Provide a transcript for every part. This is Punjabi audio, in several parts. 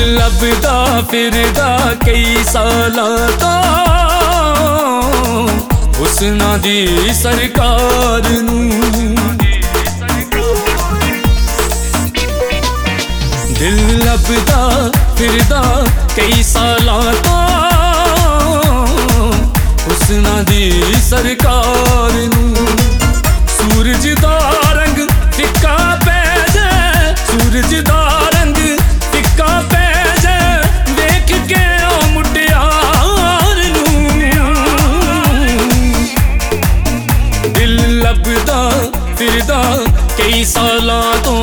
ਲੱਭਦਾ ਫਿਰਦਾ ਕਈ ਸਾਲਾਂ ਤੋਂ ਹੁਸਨਾਂ ਦੀ ਸਰਕਾਰ ਨੂੰ। ਦਿਲ ਲੱਭਦਾ ਫਿਰਦਾ ਕਈ ਸਾਲਾਂ ਤੋਂ ਹੁਸਨਾਂ ਦੀ ਸਰਕਾਰ ਨੂੰ। ਸੂਰਜ ਦਾ ਰੰਗ ਫਿੱਕਾ ਪੈ ਜਾਏ, ਸੂਰਜ ਦਾ ਰੰਗ ਫਿੱਕਾ ਪੈ ਜਾਏ, ਵੇਖ ਕੇ ਉਹ ਮੁਟਿਆਰ ਨੂੰ। ਦਿਲ ਲੱਭਦਾ ਫਿਰਦਾ ਕਈ ਸਾਲਾਂ ਤੋਂ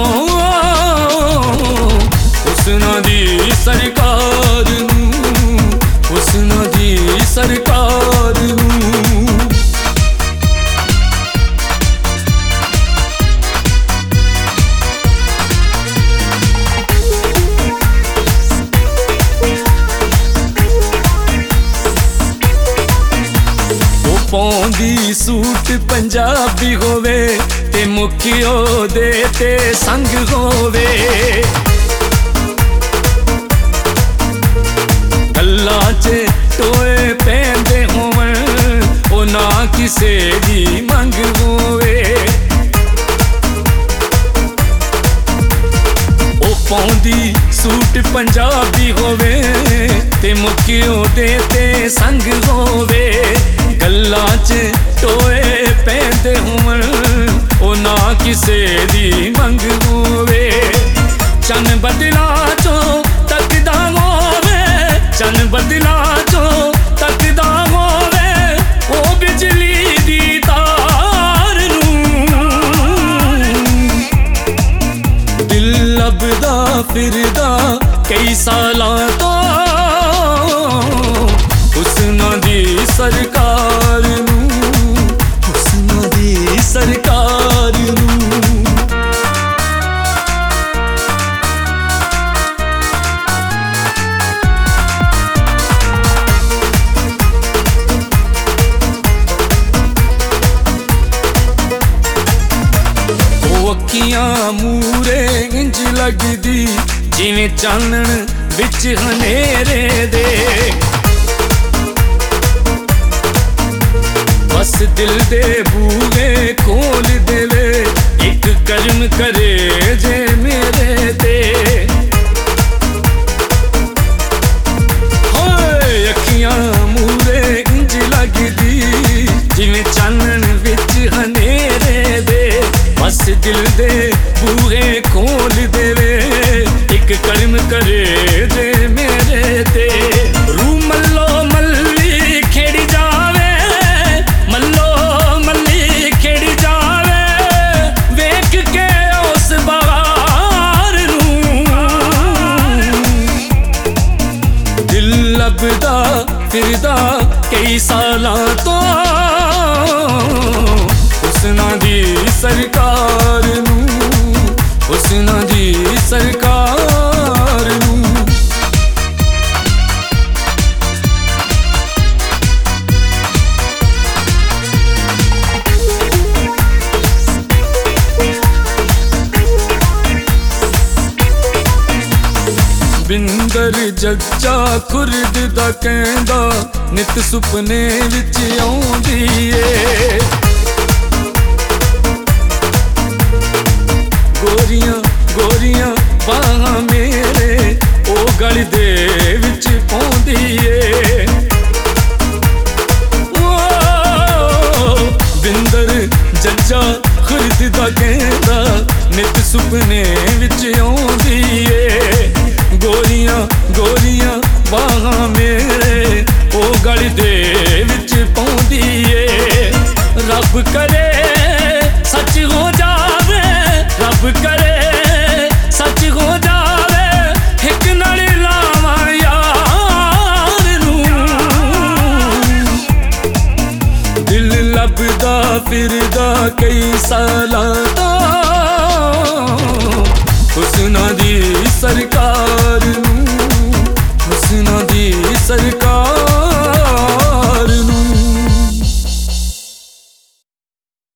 ਹੁਸਨਾਂ ਦੀ ਸਰਕਾਰ ਨੂੰ, ਹੁਸਨਾਂ ਦੀ ਸਰਕਾਰ ਨੂੰ। ਪਾਉਂਦੀ ਸੂਟ ਪੰਜਾਬੀ ਹੋਵੇ ਤੇ ਮੁਖਿਓ ਦੇ ਤੇ ਸੰਗ ਹੋਵੇ, ਗੱਲਾਂ 'ਚ ਟੋਏ ਪੈਂਦੇ ਹੋਵਣ ਉਹ ਨਾ ਕਿਸੇ ਦੀ ਮੰਗ ਹੋਵੇ। ਉਹ ਪਾਉਂਦੀ ਸੂਟ ਪੰਜਾਬੀ ਹੋਵੇ ਤੇ ਮੁਖਿਓ ਦੇ ਤੇ ਸੰਗ ਹੋਵੇ, ਗੱਲਾਂ 'ਚ ਟੋਏ ਪੈਂਦੇ ਹੋਵਣ ਉਹ ਨਾ ਕਿਸੇ ਦੀ ਮੰਗ ਹੋਵੇ। ਚੰਨ ਬਦਲਾਂ 'ਚੋਂ ਤੱਕਦਾ ਹੋਵੇ, ਚੰਨ ਬਦਲਾਂ 'ਚੋਂ ਤੱਕਦਾ ਹੋਵੇ ਉਹ ਬਿਜਲੀ ਦੀ ਤਾਰ ਨੂੰ। ਦਿਲ ਲੱਭਦਾ ਫਿਰਦਾ ਕਈ ਸਾਲਾਂ ਤੋਂ ਹੁਸਨਾਂ ਦੀ ਸਰਕਾਰ ਨੂੰ, ਹੁਸਨਾਂ ਦੀ ਸਰਕਾਰ ਨੂੰ। ਉਹ ਅੱਖੀਆਂ ਮੂਰੇ ਇੰਝ ਲੱਗਦੀ ਜਿਵੇਂ ਚਾਨਣ ਵਿੱਚ ਹਨੇਰੇ ਦੇ, ਬਸ ਦਿਲ ਦੇ ਬੂਹੇ ਖੋਲ ਦੇਵੇ ਇੱਕ ਕਰਮ ਕਰੇ ਜੇ ਮੇਰੇ ਤੇ। ਹੋਏ ਅੱਖੀਆਂ ਮੂਰੇ ਇੰਝ ਲੱਗਦੀ ਜਿਵੇਂ ਚਾਨਣ ਵਿੱਚ ਹਨੇਰੇ ਦੇ, ਬਸ ਦਿਲ ਦੇ ਬੂਹੇ ਖੋਲ ਦੇਵੇ ਇੱਕ ਕਰਮ ਕਰੇ ਜੇ ਮੇਰੇ ਤੇ। ਰੂ ਮੱਲੋ ਮੱਲੀ ਖੇੜ ਜਾਵੇ, ਮੱਲੋ ਮੱਲੀ ਖੇੜ ਜਾਵੇ, ਵੇਖ ਕੇ ਉਸ ਬਹਾਰ ਨੂੰ। ਦਿਲ ਲੱਭਦਾ ਫਿਰਦਾ ਕਈ ਸਾਲਾਂ ਤੋਂ ਹੁਸਨਾਂ ਦੀ ਸਰਕਾਰ ਨੂੰ, ਹੁਸਨਾਂ ਦੀ ਸਰਕਾਰ ਨੂੰ। ਬਿੰਦਰ ਜੱਜਾ ਖੁਰਦ ਦਾ ਕਹਿੰਦਾ ਨਿਤ ਸੁਪਨੇ ਵਿੱਚ ਆਉਂਦੀ ਏ, ਗੋਰੀਆਂ ਗੋਰੀਆਂ ਬਾਹਾਂ ਮੇਰੇ ਉਹ ਗਲ ਦੇ ਵਿੱਚ ਪਾਉਂਦੀ ਏ। ਬਿੰਦਰ ਜੱਜਾ ਖੁਰਦ ਦਾ ਕਹਿੰਦਾ ਨਿਤ ਸੁਪਨੇ ਵਿੱਚ ਆਉਂਦੀ ਏ, ਗੋਰੀਆਂ ਗੋਰੀਆਂ ਬਾਹਾਂ ਮੇਰੇ ਉਹ ਗਲ ਦੇ ਵਿੱਚ ਪਾਉਂਦੀ ਏ। ਰੱਬ ਕਰੇ ਸੱਚ ਹੋ ਜਾਵੇ, ਰੱਬ ਕਰੇ ਸੱਚ ਹੋ ਜਾਵੇ, ਇੱਕ ਨਾਲ ਲਾਵਾਂ ਯਾਰ ਨੂੰ। ਦਿਲ ਲੱਭਦਾ ਫਿਰਦਾ ਕਈ ਸਾਲਾਂ ਤੋਂ ਹੁਸਨਾਂ ਦੀ ਸਰਕਾਰ ਨੂੰ, ਹੁਸਨਾਂ ਦੀ ਸਰਕਾਰ।